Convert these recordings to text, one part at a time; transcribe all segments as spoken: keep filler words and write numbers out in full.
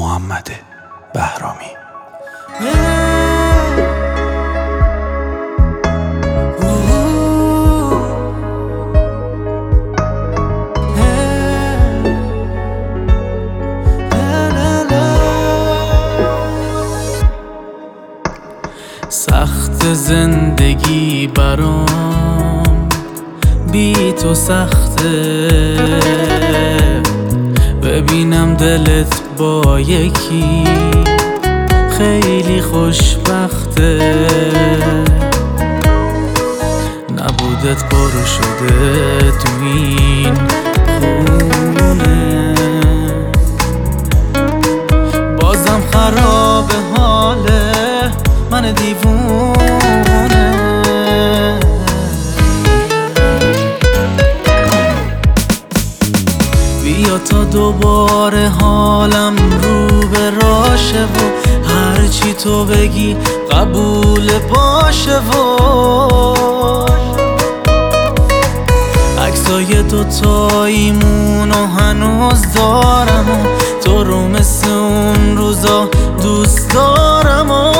محمد بهرامی. سخت زندگی برام بی تو سخته، ببینم دلت با یکی خیلی خوشبخته. نبودت پارو شده تو این خونه، بازم خراب حاله من دیوونه. بیا تا دوباره حالم رو به راشه و هرچی تو بگی قبول باشه و عکسای دوتاییمونو هنوز دارم و تو رو مثل اون روزا دوست دارم و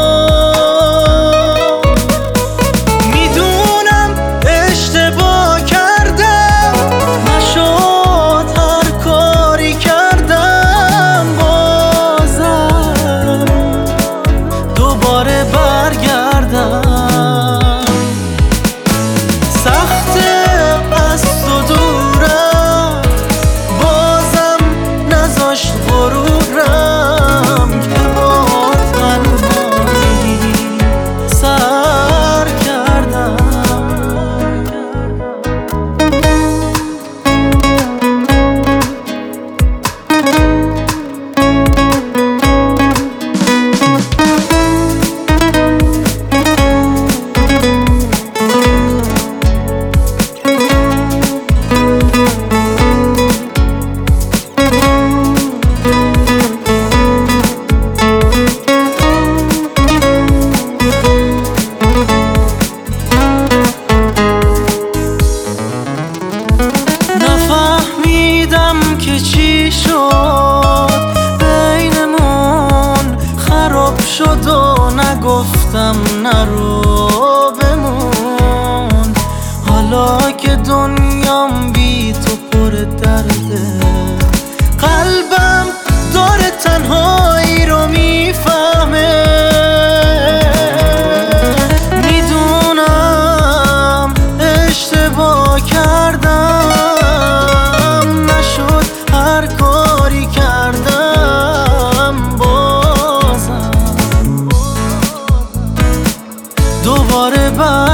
چی شد بینمون خراب شد و نگفتم نرو بمون. حالا که دنیام بی تو پر درده، قلبم داره تنهایی رو میفهمه. میدونم اشتباه کردم، هر کاری کردم بازم دوباره بر